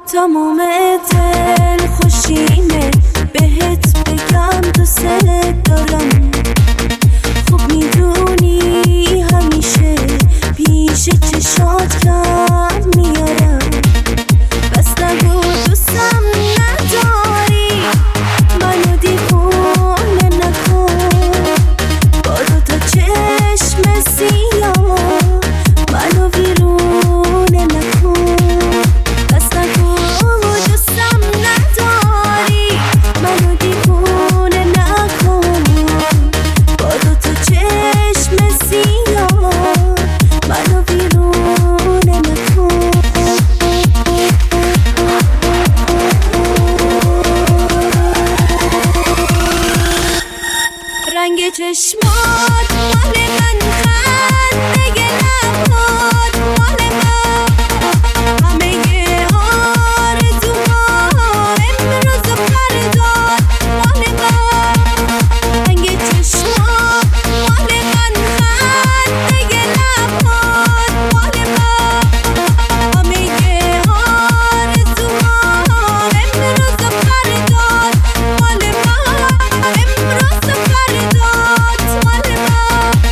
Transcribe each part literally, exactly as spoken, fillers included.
تمام دل خوشیمه بهت بگم دوست دارم. خوب میدونی همیشه پیش چشات کم میارم. بس نگو دوستم نداری، منو دیوونه نکن. با دو تا چشم سیاه منو ویرونه نکن. بس نگو دوستم نداری، منو دیوونه نکن. با دو تا چشم سیاه منو ویرونه نکن. رنگ چشمات مال من، خنده لبات مال من. همه آرزوها امروز و فردا مال من. رنگ چشمات مال من، خنده لبات مال من. همه آرزوها امروز و فردا مال من. امروز و فردا مال من.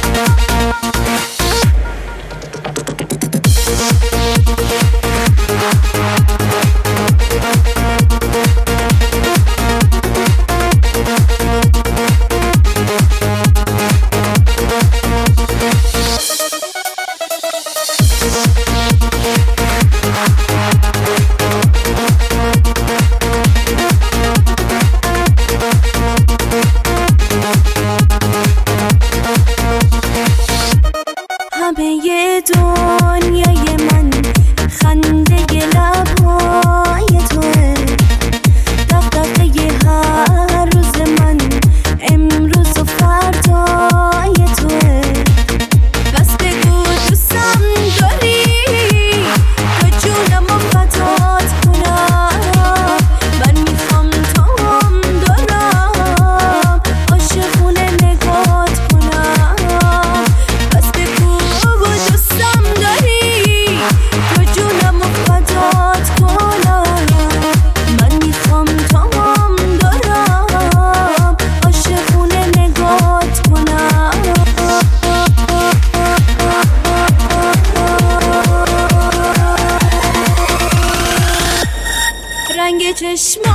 همه دنیای من خنده لبهای توه. دغدغه هر روز من امروز و فردای توه. بس بگو دوستم داری، تا جونم و فدات کنم. من میخوام تام دارم، عاشقونه نگات کنم. بس بگو دوستم داری، تا جونم و فدات کنم. من میخوام تام دارم، عاشقونه نگات کنم. رنگ چشم